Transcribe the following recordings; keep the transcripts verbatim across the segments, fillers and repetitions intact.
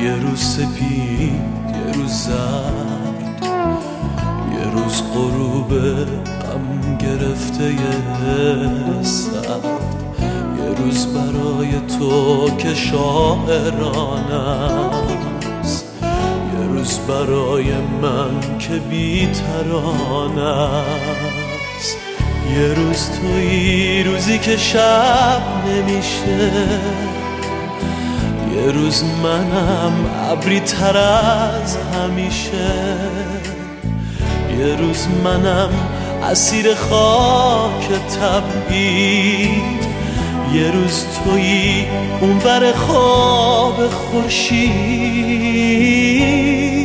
یه روز سپید یه روز زرد، یه روز غروب غم گرفته سرد، یه روز برای تو که شاعرانه است، یه روز برای من که بی ترانه است. یه روز تویی روزی که شب نمیشه، یه روز منم ابری تر از همیشه، یه روز منم اسیر خاک تبعید، یه روز تویی اون بر خواب خورشید.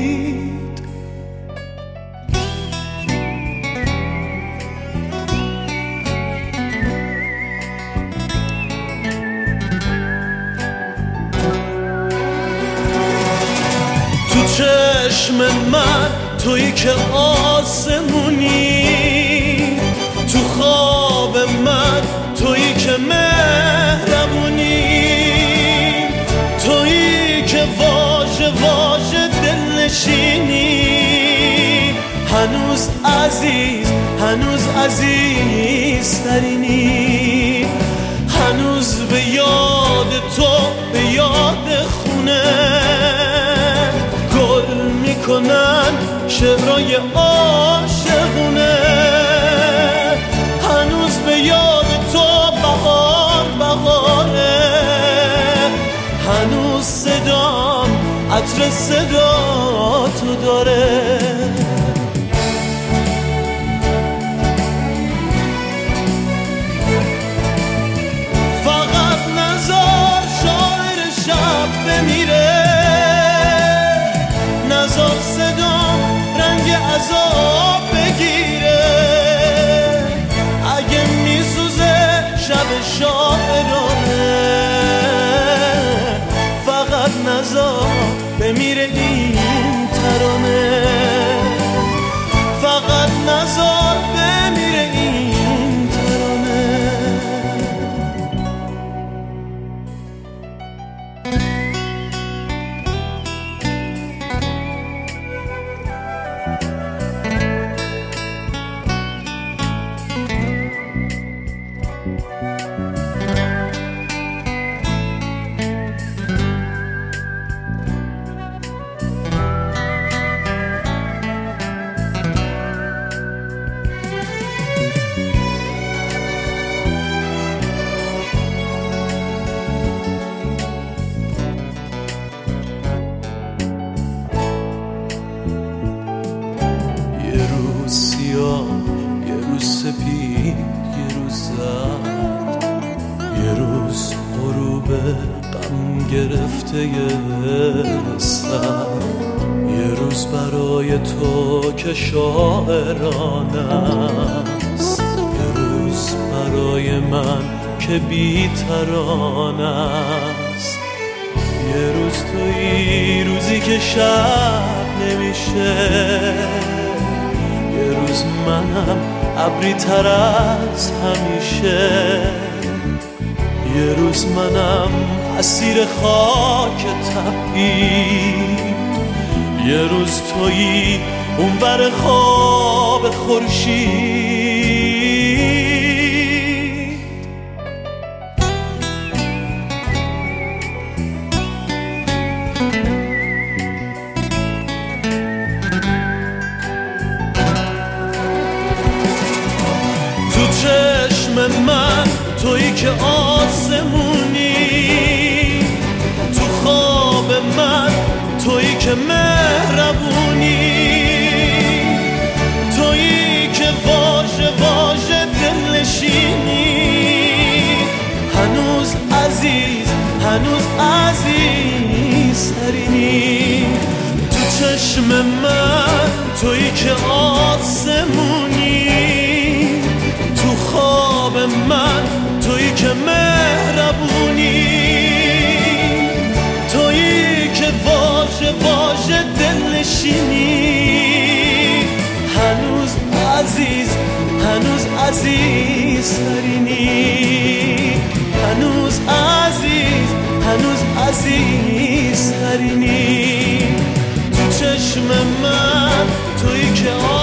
تو چشم من تویی که آسمونی، تو خواب من تویی که مهربونی، تویی که واژه واژه دلنشینی، هنوز عزیز هنوز عزیز ترینی، هنوز به یاد تو به یاد خونه گل میکنن شعرهای عاشقونه، هنوز به یاد تو بهار بهاره، هنوز صدام عطر صدا تو داره. فقط نذار شاعر شب بمیره، نذار صدام رنگ عذاب بگیره، اگه میسوزه شب شاعرانه، فقط نذار بمیره این ترانه، فقط نذار بمیره این ترانه. یه روز سپید یه روز زرد، یه روز غروب غم گرفته سرد، یه روز برای تو که شاعرانه است، یه روز برای من که بی ترانه است، یه روز تویی روزی که شب نمیشه، یه روز منم ابری تر از همیشه، یه روز منم اسیر خاک تبعید، یه روز تویی اون بر خواب خورشید. تو چشم من تویی که آسمونی، تو خواب من تویی که مهربونی، تویی که واژه واژه دلنشینی، هنوز عزیز هنوز عزیز ترینی. تو چشم من تویی که آسمونی، تو خواب من تویی که مهربونی، تویی که واژه واژه دلنشینی، هنوز عزیز هنوز عزیز ترینی، هنوز عزیز هنوز عزیز ترینی. چشم من، تویی که